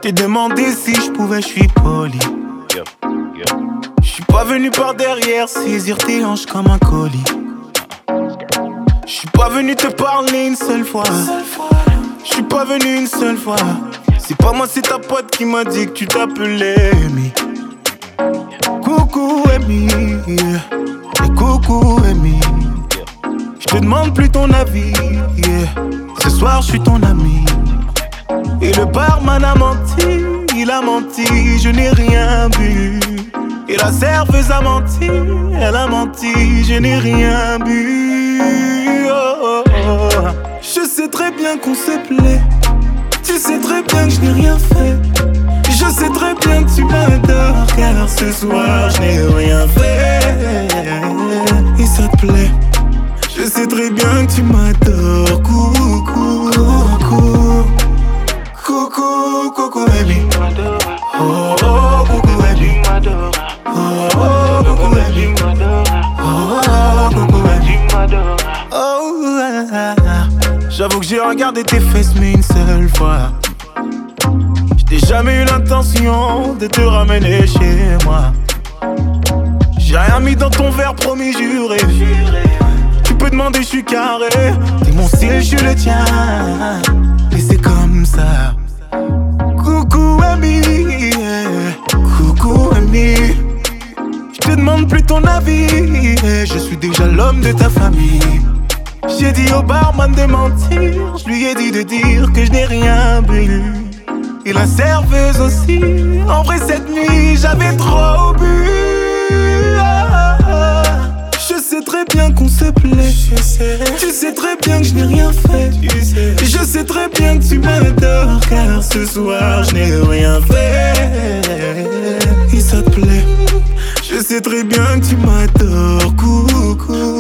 J'ai demandé si je pouvais, je suis poli. Je suis pas venu par derrière saisir tes hanches comme un colis. Je suis pas venu te parler une seule fois. Je suis pas venu une seule fois. C'est pas moi, c'est ta pote qui m'a dit que tu t'appelais Amy. Coucou Amy, et coucou Amy. Je te demande plus ton avis, ce soir je suis ton ami. Et le barman a menti, il a menti, je n'ai rien bu. Et la serveuse a menti, elle a menti, je n'ai rien bu. Oh, oh, oh. Je sais très bien qu'on se plaît. Tu sais très bien que je n'ai rien fait. Je sais très bien que tu m'adores, car ce soir je n'ai rien fait. Et ça te plaît. Je sais très bien que tu m'adores. Coucou, coucou, coucou, coucou Amy. Oh, oh, coucou Amy. Oh, oh, coucou Amy. Oh, coucou Amy. Oh, j'avoue que j'ai regardé tes fesses mais une seule fois. J'ai jamais eu l'intention de te ramener chez moi. J'ai rien mis dans ton verre, promis, juré. Tu peux demander, je suis carré. T'es mon style, je suis le tien. Et c'est comme ça. Coucou ami, coucou ami. Je te demande plus ton avis. Je suis déjà l'homme de ta famille. J'ai dit au barman de mentir. Je lui ai dit de dire que je n'ai rien bu. Et la serveuse aussi. En vrai cette nuit j'avais trop bu. Je sais très bien qu'on se plaît. Tu sais très bien que je n'ai rien fait. Je sais très bien que tu m'adores, car ce soir je n'ai rien fait. Et ça te plaît. Je sais très bien que tu m'adores. Coucou.